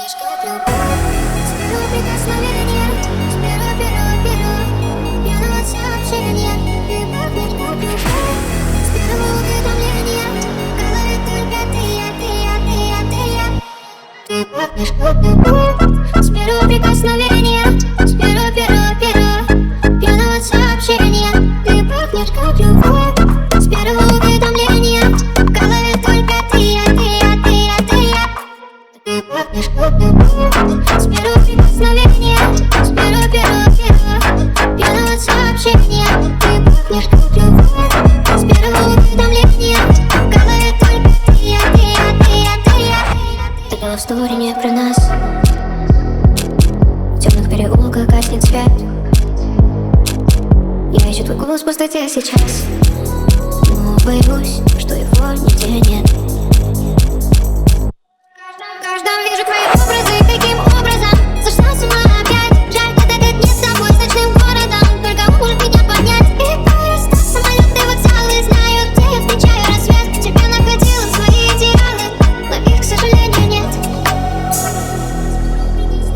пахнешь как любовь. С первого прикосновения, с первого пьяного сообщения. Ты пахнешь как любовь. С первого уведомления в голове только ты. Ты пахнешь как любовь. С первого прикосновения, с первого пьяного сообщения. Ты пахнешь как любовь. С первого уведомления в голове только ты. Ты пахнешь как любовь. С первого прикосновения, с первого пьяного сообщения. Ты пахнешь как любовь. С первого уведомления в голове только ты. Это история не про нас. В темных переулках гаснет свет. Я ищу твой голос в пустоте сейчас, но боюсь, что его нигде нет. В каждом вижу твои образы, каким образом сошла с ума опять. Жаль, этот не с тобой, с ночным городом. Только он может меня понять. И поезда, самолеты, вокзалы. Знаю, где я встречаю рассвет. Тебя находила свои идеалы, но их, к сожалению, нет.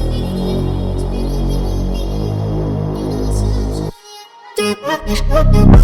Ты пахнешь как любовь.